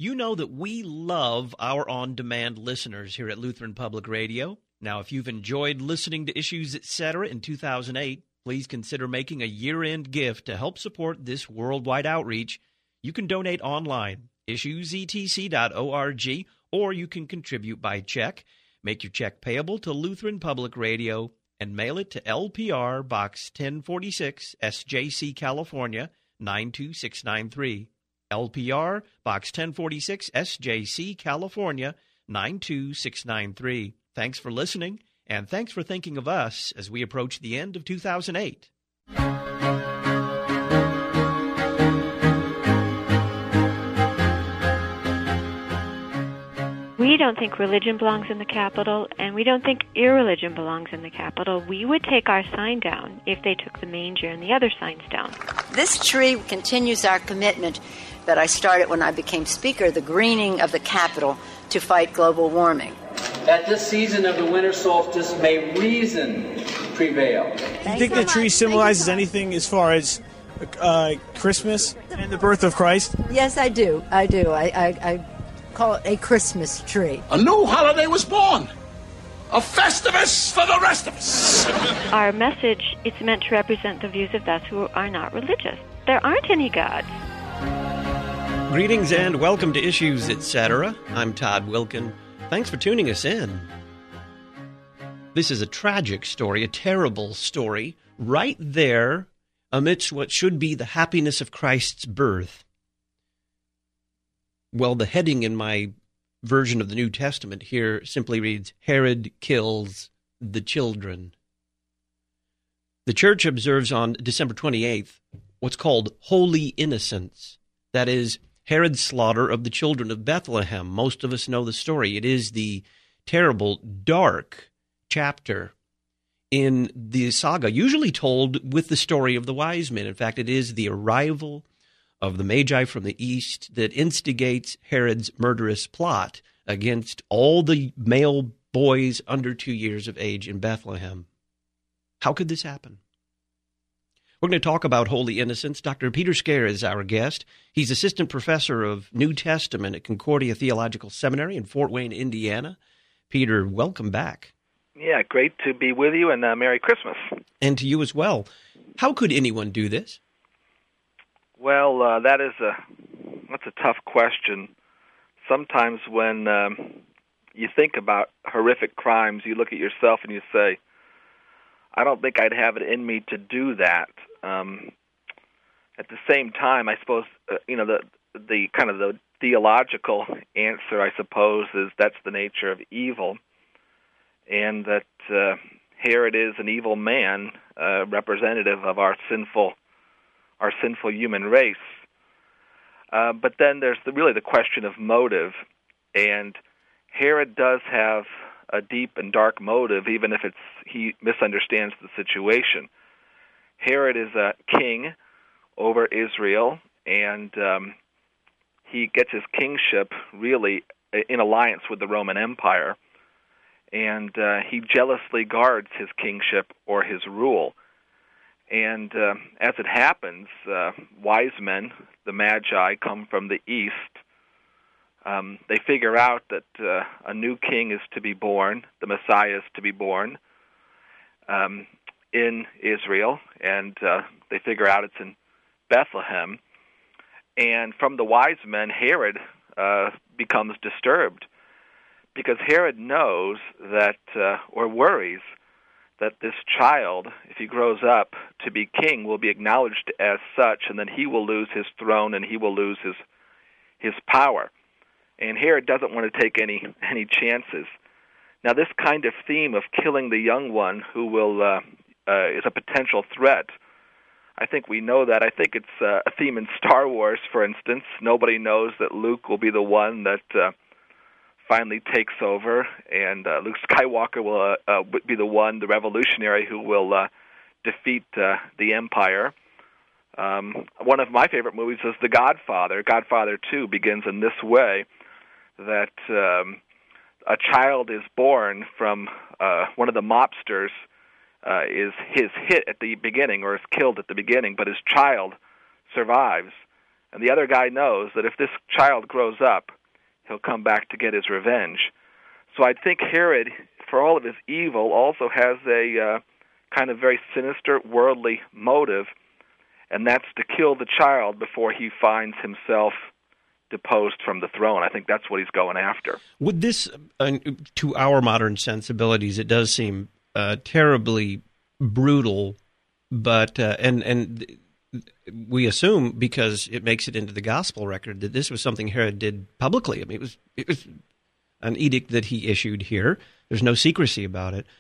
You know that we love our on-demand listeners here at Lutheran Public Radio. Now, if you've enjoyed listening to Issues, Etc. in 2008, please consider making a year-end gift to help support this worldwide outreach. You can donate online, issuesetc.org, or you can contribute by check. Make your check payable to Lutheran Public Radio and mail it to LPR Box 1046, SJC, California, 92693. LPR Box 1046, SJC, California, 92693. Thanks for listening, and thanks for thinking of us as we approach the end of 2008. We don't think religion belongs in the Capitol, and we don't think irreligion belongs in the Capitol. We would take our sign down if they took the manger and the other signs down. This tree continues our commitment that I started when I became Speaker, the greening of the Capitol to fight global warming. At this season of the winter solstice, may reason prevail. Do you think the tree symbolizes anything as far as Christmas and the birth of Christ? Yes, I do. I call it a Christmas tree. A new holiday was born. A Festivus for the rest of us. Our message, it's meant to represent the views of those who are not religious. There aren't any gods. Greetings and welcome to Issues, Etc. I'm Todd Wilkin. Thanks for tuning us in. This is a tragic story, a terrible story, right there amidst what should be the happiness of Christ's birth. Well, the heading in my version of the New Testament here simply reads, Herod kills the children. The church observes on December 28th what's called Holy Innocents. That is, Herod's slaughter of the children of Bethlehem. Most of us know the story. It is the terrible, dark chapter in the saga, usually told with the story of the wise men. In fact, it is the arrival of the Magi from the east that instigates Herod's murderous plot against all the male boys under 2 years of age in Bethlehem. How could this happen? We're going to talk about Holy Innocents. Dr. Peter Scaer is our guest. He's assistant professor of New Testament at Concordia Theological Seminary in Fort Wayne, Indiana. Peter, welcome back. Yeah, great to be with you, and Merry Christmas. And to you as well. How could anyone do this? Well, that's a tough question. Sometimes when you think about horrific crimes, you look at yourself and you say, I don't think I'd have it in me to do that. At the same time, I suppose the kind of the theological answer, I suppose, is that's the nature of evil, and that Herod is an evil man, representative of our sinful human race. But then there's really the question of motive, and Herod does have a deep and dark motive, even if he misunderstands the situation. Herod is a king over Israel, and he gets his kingship really in alliance with the Roman Empire, and he jealously guards his kingship or his rule. And as it happens, wise men, the Magi, come from the east. They figure out that a new king is to be born, the Messiah is to be born in Israel, and they figure out it's in Bethlehem. And from the wise men, Herod becomes disturbed, because Herod knows that, or worries, that this child, if he grows up to be king, will be acknowledged as such, and then he will lose his throne and he will lose his power. And Herod doesn't want to take any chances. Now, this kind of theme of killing the young one who will is a potential threat. I think we know that. I think it's a theme in Star Wars, for instance. Nobody knows that Luke will be the one that finally takes over, and Luke Skywalker will be the one, the revolutionary, who will defeat the Empire. One of my favorite movies is The Godfather. Godfather 2 begins in this way, that a child is born from one of the mobsters, is hit at the beginning or is killed at the beginning, but his child survives. And the other guy knows that if this child grows up, he'll come back to get his revenge. So I think Herod, for all of his evil, also has a kind of very sinister, worldly motive, and that's to kill the child before he finds himself deposed from the throne. I think that's what he's going after. Would this, to our modern sensibilities, it does seem terribly brutal, but and we assume, because it makes it into the gospel record, that this was something Herod did publicly. I mean, it was an edict that he issued here. There's no secrecy about it.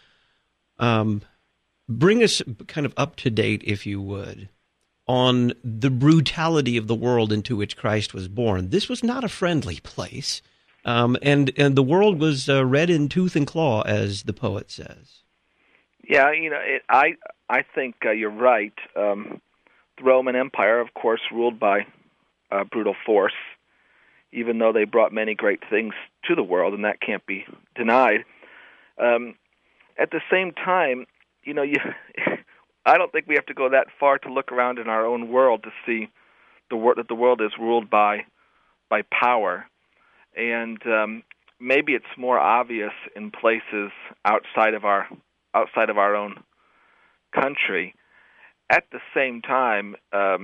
Bring us kind of up to date, if you would, on the brutality of the world into which Christ was born. This was not a friendly place, and the world was red in tooth and claw, as the poet says. Yeah, I think you're right. The Roman Empire, of course, ruled by brutal force, even though they brought many great things to the world, and that can't be denied. At the same time, I don't think we have to go that far to look around in our own world to see that the world is ruled by power, and maybe it's more obvious in places outside of our own country. At the same time,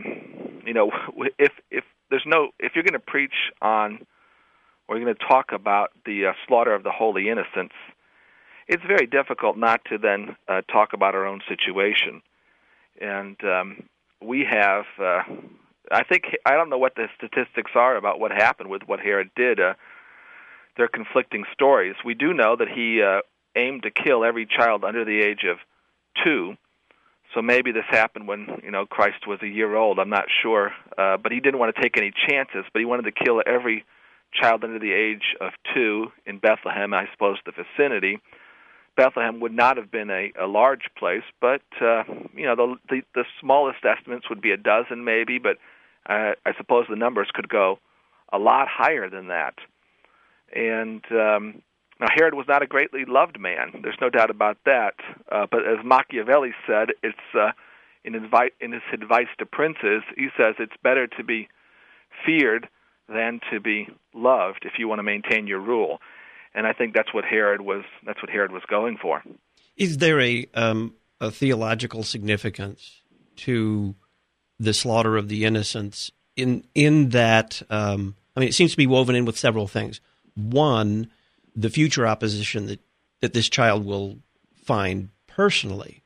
if you're going to preach on, or you're going to talk about the slaughter of the holy innocents, it's very difficult not to then talk about our own situation. And we have, I don't know what the statistics are about what happened with what Herod did. They're conflicting stories. We do know that he aimed to kill every child under the age of 2. So maybe this happened when, Christ was a year old. I'm not sure. But he didn't want to take any chances, but he wanted to kill every child under the age of 2 in Bethlehem, I suppose the vicinity. Bethlehem would not have been a large place, but, the smallest estimates would be a dozen maybe, but I suppose the numbers could go a lot higher than that. And now, Herod was not a greatly loved man. There's no doubt about that. But as Machiavelli said, it's in his advice to princes, he says it's better to be feared than to be loved if you want to maintain your rule. And I think that's what Herod was going for. Is there a theological significance to the slaughter of the innocents in that? It seems to be woven in with several things. One, the future opposition that this child will find personally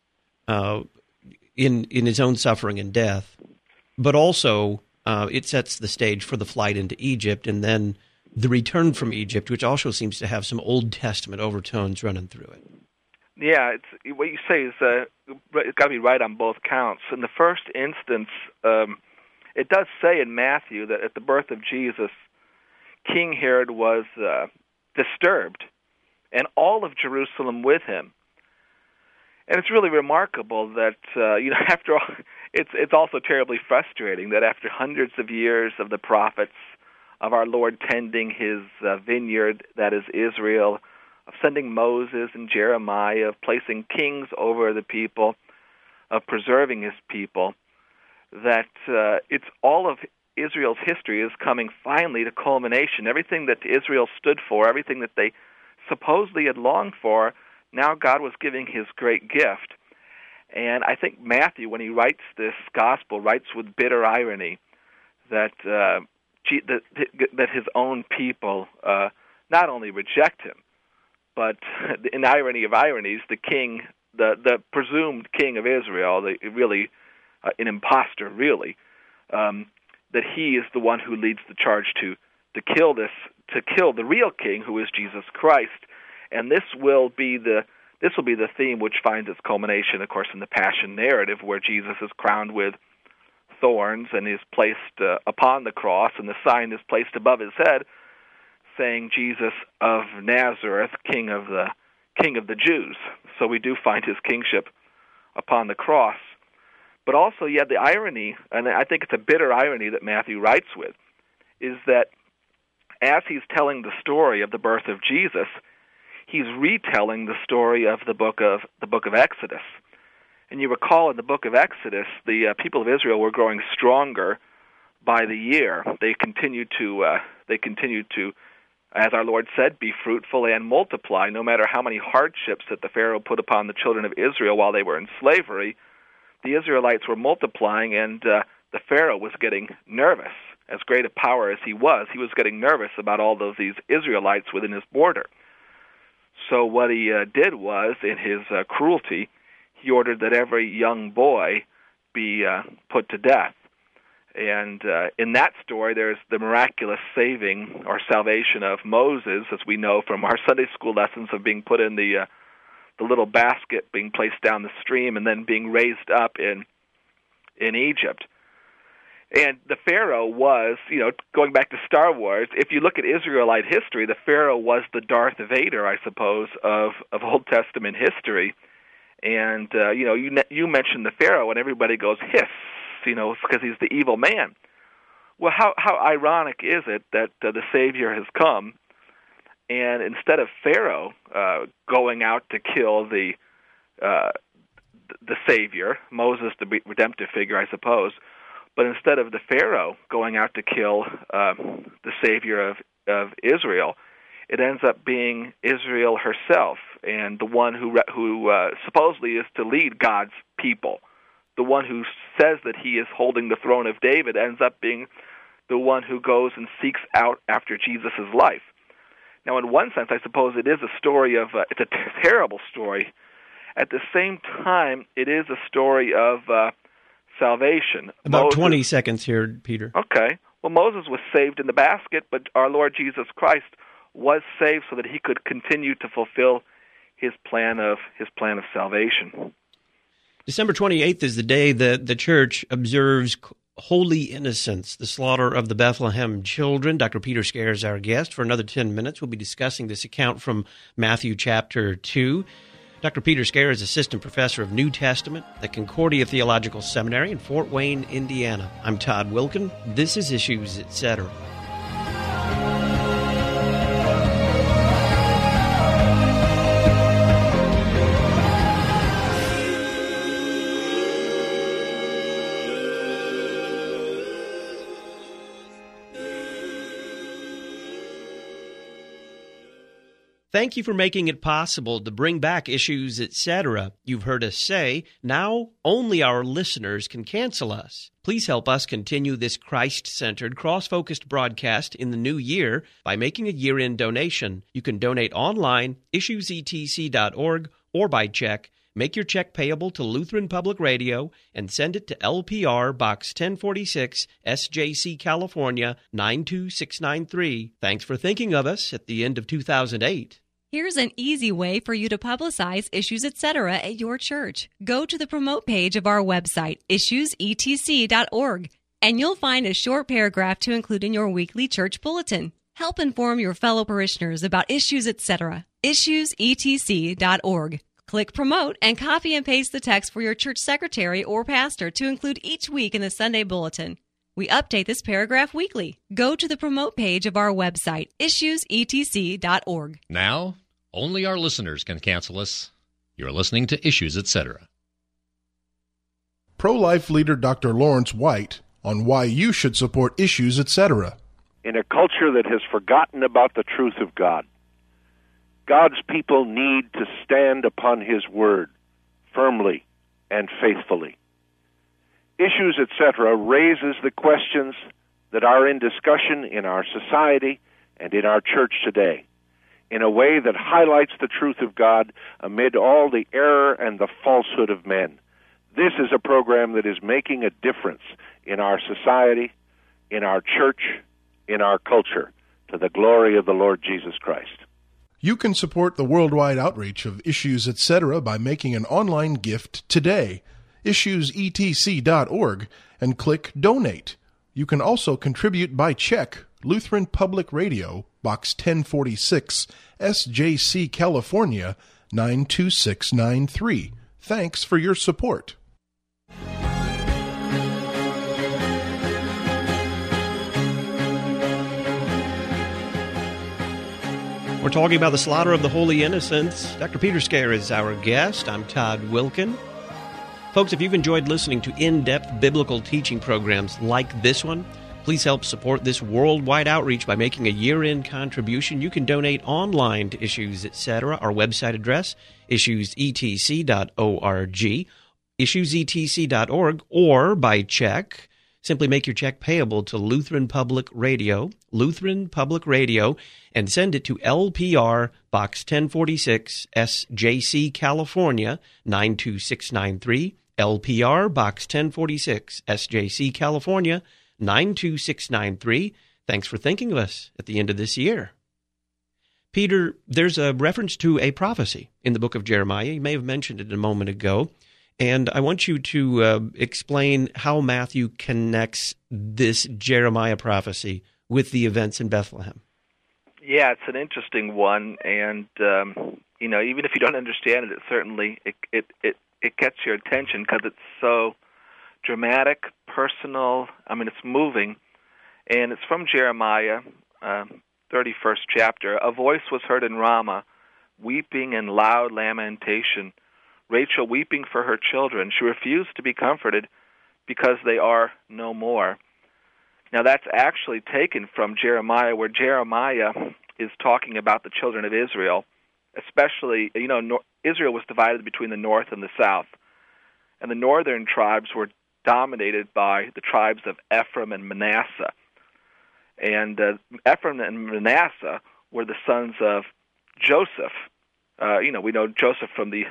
in his own suffering and death, but also it sets the stage for the flight into Egypt and then the return from Egypt, which also seems to have some Old Testament overtones running through it. Yeah, it's what you say is it's got to be right on both counts. In the first instance, it does say in Matthew that at the birth of Jesus, King Herod was disturbed, and all of Jerusalem with him. And it's really remarkable that, after all, it's also terribly frustrating that after hundreds of years of the prophets, of our Lord tending his vineyard, that is Israel, of sending Moses and Jeremiah, of placing kings over the people, of preserving his people, that it's all of Israel's history is coming finally to culmination. Everything that Israel stood for, everything that they supposedly had longed for, now God was giving his great gift. And I think Matthew, when he writes this gospel, writes with bitter irony that his own people not only reject him, but in irony of ironies, the king, the presumed king of Israel, an imposter, really, that he is the one who leads the charge to kill the real king, who is Jesus Christ, and this will be the theme which finds its culmination, of course, in the Passion narrative, where Jesus is crowned with thorns and is placed upon the cross, and the sign is placed above his head, saying, "Jesus of Nazareth, King of the Jews." So we do find his kingship upon the cross. But also, the irony, and I think it's a bitter irony that Matthew writes with, is that as he's telling the story of the birth of Jesus, he's retelling the story of the book of Exodus. And you recall in the book of Exodus, the people of Israel were growing stronger by the year. They continued to, as our Lord said, be fruitful and multiply. No matter how many hardships that the Pharaoh put upon the children of Israel while they were in slavery, the Israelites were multiplying, and the Pharaoh was getting nervous. As great a power as he was getting nervous about all of these Israelites within his border. So what he did was, in his cruelty, he ordered that every young boy be put to death. And in that story, there's the miraculous saving or salvation of Moses, as we know from our Sunday school lessons, of being put in the little basket, being placed down the stream, and then being raised up in Egypt. And the Pharaoh was, going back to Star Wars, if you look at Israelite history, the Pharaoh was the Darth Vader, I suppose, of Old Testament history. And, you mentioned the Pharaoh, and everybody goes, hiss, because he's the evil man. Well, how ironic is it that the Savior has come, and instead of Pharaoh going out to kill the Savior, Moses, the redemptive figure, I suppose, but instead of the Pharaoh going out to kill the Savior of Israel, it ends up being Israel herself, and the one who supposedly is to lead God's people. The one who says that he is holding the throne of David ends up being the one who goes and seeks out after Jesus' life. Now, in one sense, I suppose it is a story of, it's a terrible story. At the same time, it is a story of salvation. About 20 seconds here, Peter. Okay. Well, Moses was saved in the basket, but our Lord Jesus Christ was saved so that he could continue to fulfill his plan of salvation. December 28th is the day that the church observes Holy Innocents, the slaughter of the Bethlehem children. Dr. Peter Scare is our guest. For another 10 minutes, we'll be discussing this account from Matthew chapter 2. Dr. Peter Scare is Assistant Professor of New Testament at Concordia Theological Seminary in Fort Wayne, Indiana. I'm Todd Wilkin. This is Issues, Etc. Thank you for making it possible to bring back Issues, Etc. You've heard us say, now only our listeners can cancel us. Please help us continue this Christ-centered, cross-focused broadcast in the new year by making a year-end donation. You can donate online, issuesetc.org, or by check. Make your check payable to Lutheran Public Radio and send it to LPR Box 1046, SJC, California, 92693. Thanks for thinking of us at the end of 2008. Here's an easy way for you to publicize Issues, Etc. at your church. Go to the promote page of our website, issuesetc.org, and you'll find a short paragraph to include in your weekly church bulletin. Help inform your fellow parishioners about Issues, Etc. issuesetc.org. Click Promote and copy and paste the text for your church secretary or pastor to include each week in the Sunday bulletin. We update this paragraph weekly. Go to the promote page of our website, issuesetc.org. Now, only our listeners can cancel us. You're listening to Issues, Etc. Pro-life leader Dr. Lawrence White on why you should support Issues, Etc. In a culture that has forgotten about the truth of God, God's people need to stand upon His Word firmly and faithfully. Issues, Etc. raises the questions that are in discussion in our society and in our church today in a way that highlights the truth of God amid all the error and the falsehood of men. This is a program that is making a difference in our society, in our church, in our culture, to the glory of the Lord Jesus Christ. You can support the worldwide outreach of Issues, Etc. by making an online gift today. issuesetc.org, and click Donate. You can also contribute by check, Lutheran Public Radio, Box 1046, SJC, California, 92693. Thanks for your support. We're talking about the slaughter of the Holy Innocents. Dr. Peter Scare is our guest. I'm Todd Wilkin. Folks, if you've enjoyed listening to in-depth biblical teaching programs like this one, Please help support this worldwide outreach by making a year-end contribution. You can donate online to Issues Etc. Our website address, issuesetc.org, issuesetc.org, or by check. Simply make your check payable to Lutheran Public Radio, and send it to LPR Box 1046, SJC, California, 92693, LPR Box 1046, SJC, California, 92693. Thanks for thinking of us at the end of this year. Peter, there's a reference to a prophecy in the book of Jeremiah. You may have mentioned it a moment ago. And I want you to explain how Matthew connects this Jeremiah prophecy with the events in Bethlehem. Yeah, it's an interesting one, and even if you don't understand it, it certainly it gets your attention because it's so dramatic, personal. I mean, it's moving, and it's from Jeremiah, 31st chapter. A voice was heard in Ramah, weeping and loud lamentation. Rachel weeping for her children. She refused to be comforted because they are no more. Now that's actually taken from Jeremiah, where Jeremiah is talking about the children of Israel, especially, Israel was divided between the north and the south. And the northern tribes were dominated by the tribes of Ephraim and Manasseh. And Ephraim and Manasseh were the sons of Joseph. We know Joseph from the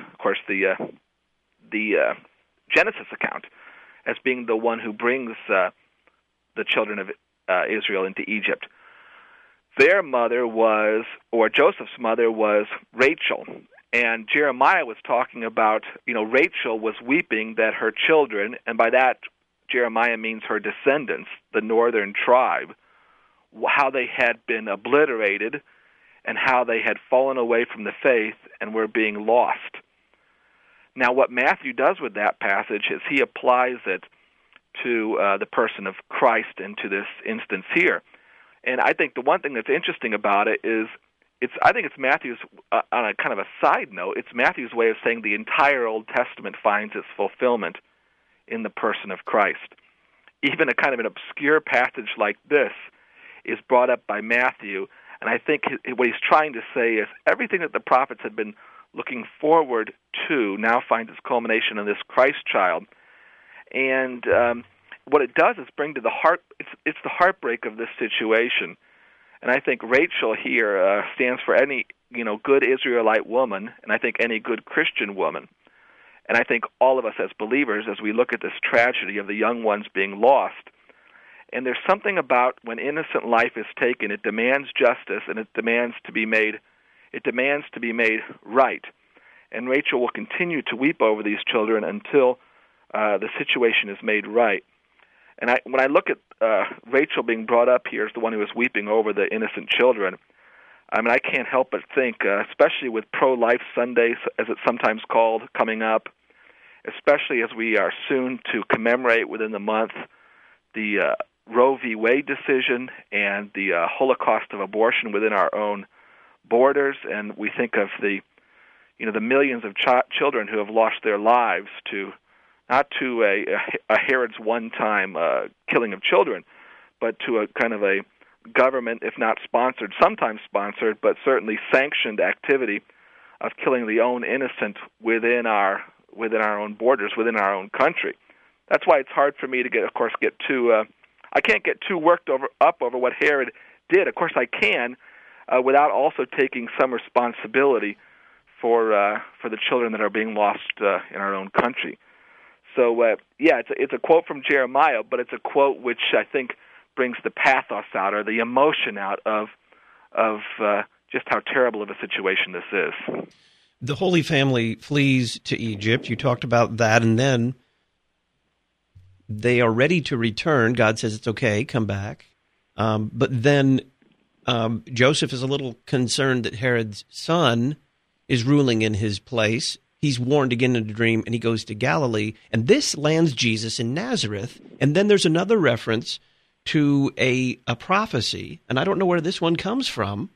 Genesis account as being the one who brings the children of Israel into Egypt. Their mother Joseph's mother was Rachel, and Jeremiah was talking about, Rachel was weeping that her children, and by that Jeremiah means her descendants, the northern tribe, how they had been obliterated and how they had fallen away from the faith and were being lost. Now, what Matthew does with that passage is he applies it to the person of Christ and to this instance here. And I think the one thing that's interesting about it is, I think it's Matthew's, on a kind of a side note, it's Matthew's way of saying the entire Old Testament finds its fulfillment in the person of Christ. Even a kind of an obscure passage like this is brought up by Matthew. And I think what he's trying to say is everything that the prophets had been looking forward to now finds its culmination in this Christ child. And what it does is bring to the heart, it's the heartbreak of this situation. And I think Rachel here stands for any, good Israelite woman, and I think any good Christian woman. And I think all of us as believers, as we look at this tragedy of the young ones being lost, and there's something about when innocent life is taken, it demands justice and it demands to be made right. And Rachel will continue to weep over these children until the situation is made right. And when I look at Rachel being brought up here as the one who is weeping over the innocent children, I mean, I can't help but think, especially with Pro-Life Sunday, as it's sometimes called, coming up, especially as we are soon to commemorate within the month the Roe v. Wade decision and the Holocaust of abortion within our own borders, and we think of the millions of children who have lost their lives to not to a Herod's one-time killing of children, but to a kind of a government, if not sponsored, sometimes sponsored, but certainly sanctioned activity of killing the own innocent within our own borders, within our own country. That's why it's hard for me to get too. I can't get too worked up over what Herod did. Of course, I can, without also taking some responsibility for the children that are being lost in our own country. So, it's a quote from Jeremiah, but it's a quote which I think brings the pathos out, or the emotion out of just how terrible of a situation this is. The Holy Family flees to Egypt. You talked about that, and then they are ready to return. God says it's okay, come back. But then Joseph is a little concerned that Herod's son is ruling in his place. He's warned again in a dream, and he goes to Galilee. And this lands Jesus in Nazareth. And then there's another reference to a prophecy, and I don't know where this one comes from.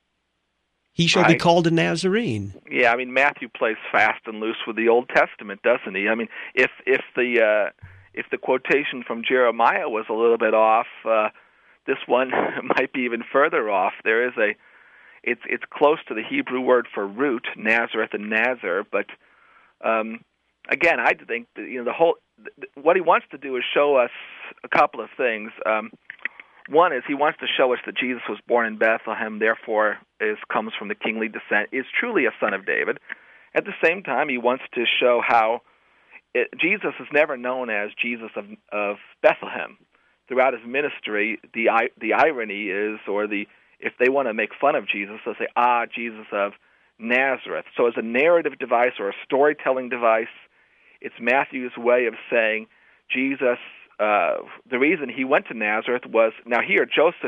He shall be called a Nazarene. Yeah, I mean, Matthew plays fast and loose with the Old Testament, doesn't he? I mean, if the quotation from Jeremiah was a little bit off, this one might be even further off. There is it's close to the Hebrew word for root, Nazareth and Nazar, but again, I think that, what he wants to do is show us a couple of things. One is he wants to show us that Jesus was born in Bethlehem, therefore comes from the kingly descent, is truly a son of David. At the same time, he wants to show how Jesus is never known as Jesus of Bethlehem. Throughout his ministry, the irony is, if they want to make fun of Jesus, they'll say, Jesus of Nazareth. So as a narrative device or a storytelling device, it's Matthew's way of saying Jesus, the reason he went to Nazareth was, now here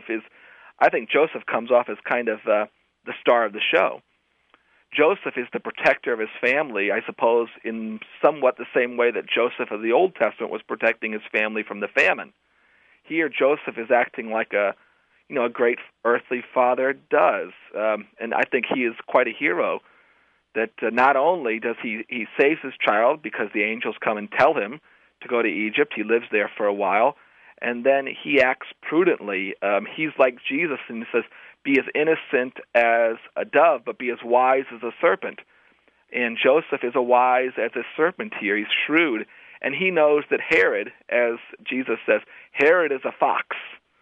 I think Joseph comes off as kind of the star of the show. Joseph is the protector of his family, I suppose, in somewhat the same way that Joseph of the Old Testament was protecting his family from the famine. Here, Joseph is acting like a great earthly father does, and I think he is quite a hero. That not only does he saves his child because the angels come and tell him to go to Egypt, he lives there for a while, and then he acts prudently. He's like Jesus, and he says, "Be as innocent as a dove, but be as wise as a serpent." And Joseph is as wise as a serpent here. He's shrewd, and he knows that Herod, as Jesus says, Herod is a fox.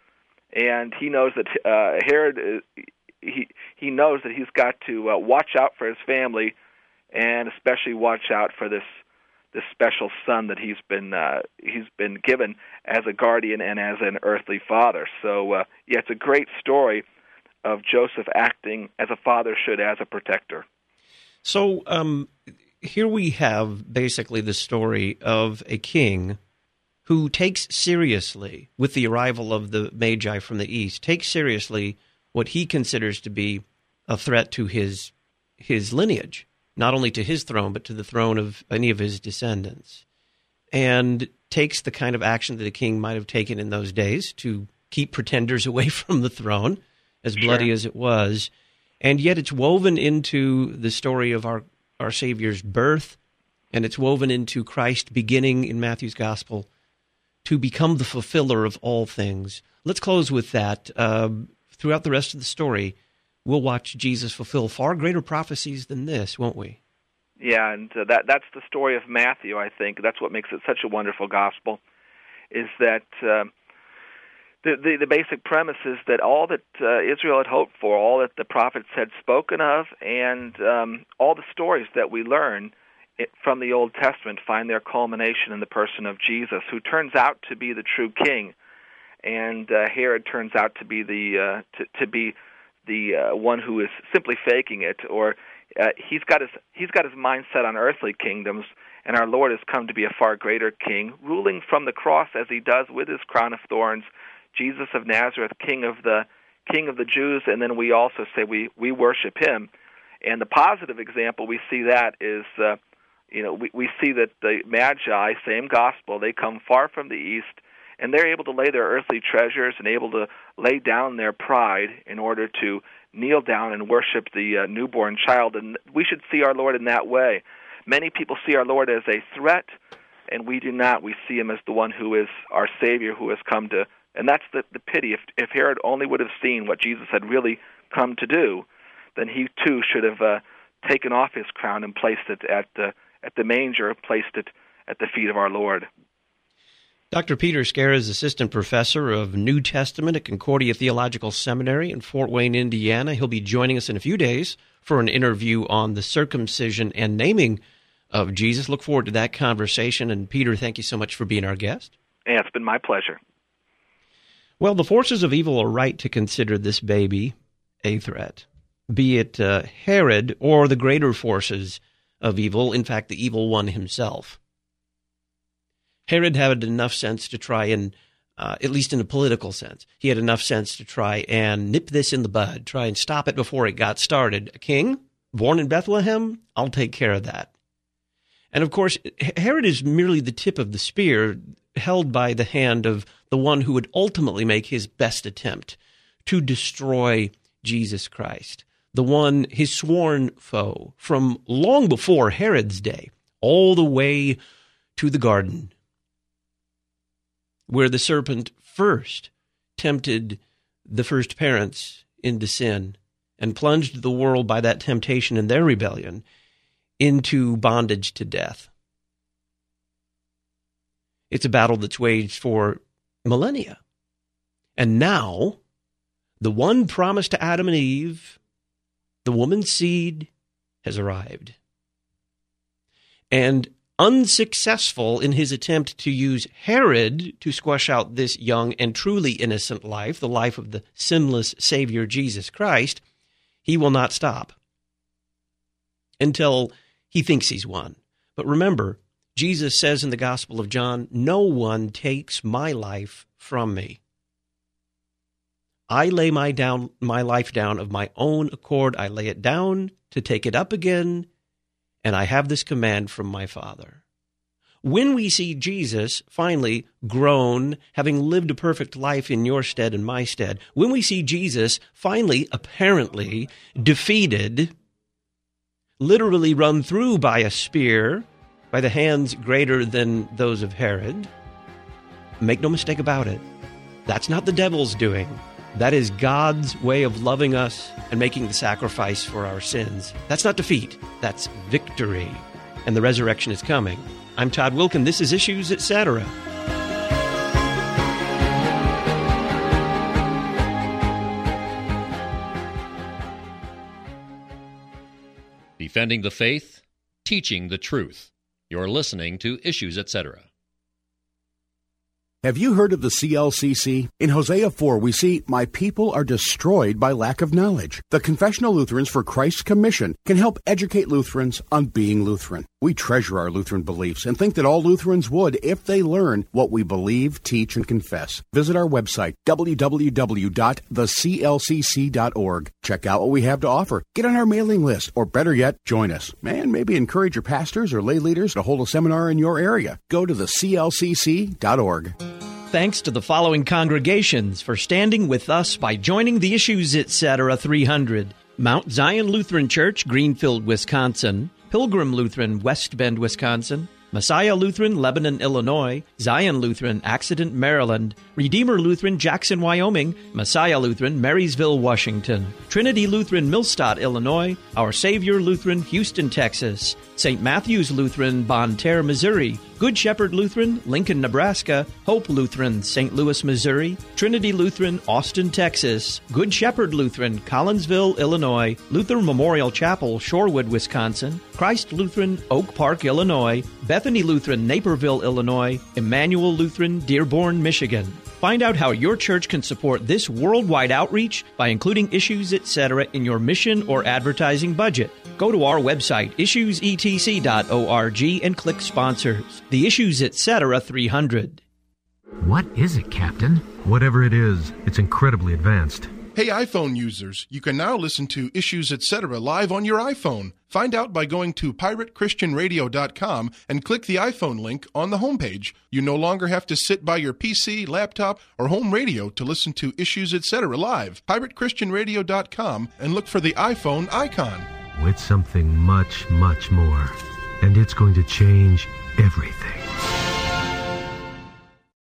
And he knows that Herod, he knows that he's got to watch out for his family, and especially watch out for this special son that he's been given as a guardian and as an earthly father. So it's a great story of Joseph acting as a father should, as a protector. So here we have basically the story of a king who takes seriously, with the arrival of the Magi from the east, takes seriously what he considers to be a threat to his lineage, not only to his throne, but to the throne of any of his descendants, and takes the kind of action that a king might have taken in those days to keep pretenders away from the throne, as bloody as it was, and yet it's woven into the story of our Savior's birth, and it's woven into Christ beginning in Matthew's Gospel to become the fulfiller of all things. Let's close with that. Throughout the rest of the story, we'll watch Jesus fulfill far greater prophecies than this, won't we? Yeah, and that's the story of Matthew, I think. That's what makes it such a wonderful gospel, is that the basic premise is that all that Israel had hoped for, all that the prophets had spoken of, and all the stories that we learn from the Old Testament find their culmination in the person of Jesus, who turns out to be the true king, and Herod turns out to be the one who is simply faking it, or he's got his mind set on earthly kingdoms, and our Lord has come to be a far greater king, ruling from the cross as he does with his crown of thorns, Jesus of Nazareth, King of the Jews, and then we also say we worship him. And the positive example we see that is, we see that the Magi, same gospel, they come far from the east, and they're able to lay their earthly treasures and able to lay down their pride in order to kneel down and worship the newborn child. And we should see our Lord in that way. Many people see our Lord as a threat, and we do not. We see him as the one who is our Savior, who has come to. And that's the pity. If Herod only would have seen what Jesus had really come to do, then he too should have taken off his crown and placed it at the manger, placed it at the feet of our Lord. Dr. Peter Scair is assistant professor of New Testament at Concordia Theological Seminary in Fort Wayne, Indiana. He'll be joining us in a few days for an interview on the circumcision and naming of Jesus. Look forward to that conversation. And Peter, thank you so much for being our guest. Yeah, it's been my pleasure. Well, the forces of evil are right to consider this baby a threat, be it Herod or the greater forces of evil, in fact, the evil one himself. Herod had enough sense to try and, at least in a political sense, he had enough sense to try and nip this in the bud, try and stop it before it got started. A king, born in Bethlehem, I'll take care of that. And of course, Herod is merely the tip of the spear held by the hand of the one who would ultimately make his best attempt to destroy Jesus Christ, the one, his sworn foe, from long before Herod's day, all the way to the garden, where the serpent first tempted the first parents into sin and plunged the world by that temptation and their rebellion into bondage to death. It's a battle that's waged for millennia. And now, the one promised to Adam and Eve, the woman's seed, has arrived. And unsuccessful in his attempt to use Herod to squash out this young and truly innocent life, the life of the sinless Savior Jesus Christ, he will not stop until he thinks he's won. But remember, Jesus says in the Gospel of John, "No one takes my life from me. I lay my life down of my own accord. I lay it down to take it up again, and I have this command from my Father." When we see Jesus finally grown, having lived a perfect life in your stead and my stead, when we see Jesus finally, apparently, defeated, literally run through by a spear, by the hands greater than those of Herod, make no mistake about it, that's not the devil's doing. That is God's way of loving us and making the sacrifice for our sins. That's not defeat. That's victory. And the resurrection is coming. I'm Todd Wilkin. This is Issues, Etc. Defending the faith, teaching the truth. You're listening to Issues, Etc. Have you heard of the CLCC? In Hosea 4, we see, "My people are destroyed by lack of knowledge." The Confessional Lutherans for Christ's Commission can help educate Lutherans on being Lutheran. We treasure our Lutheran beliefs and think that all Lutherans would if they learn what we believe, teach, and confess. Visit our website, www.theclcc.org. Check out what we have to offer. Get on our mailing list, or better yet, join us. And maybe encourage your pastors or lay leaders to hold a seminar in your area. Go to theclcc.org. Thanks to the following congregations for standing with us by joining the Issues, Etc. 300. Mount Zion Lutheran Church, Greenfield, Wisconsin. Pilgrim Lutheran, West Bend, Wisconsin. Messiah Lutheran, Lebanon, Illinois. Zion Lutheran, Accident, Maryland. Redeemer Lutheran, Jackson, Wyoming. Messiah Lutheran, Marysville, Washington. Trinity Lutheran, Millstadt, Illinois. Our Savior Lutheran, Houston, Texas. St. Matthew's Lutheran, Bonne Terre, Missouri. Good Shepherd Lutheran, Lincoln, Nebraska. Hope Lutheran, St. Louis, Missouri. Trinity Lutheran, Austin, Texas. Good Shepherd Lutheran, Collinsville, Illinois. Luther Memorial Chapel, Shorewood, Wisconsin. Christ Lutheran, Oak Park, Illinois. Bethany Lutheran, Naperville, Illinois. Emmanuel Lutheran, Dearborn, Michigan. Find out how your church can support this worldwide outreach by including Issues, Etc. in your mission or advertising budget. Go to our website, issuesetc.org, and click Sponsors. The Issues, Etc. 300. What is it, Captain? Whatever it is, it's incredibly advanced. Hey iPhone users, you can now listen to Issues, Etc. live on your iPhone. Find out by going to piratechristianradio.com and click the iPhone link on the homepage. You no longer have to sit by your PC, laptop, or home radio to listen to Issues, Etc. live. piratechristianradio.com and look for the iPhone icon. It's something much, much more. And it's going to change everything.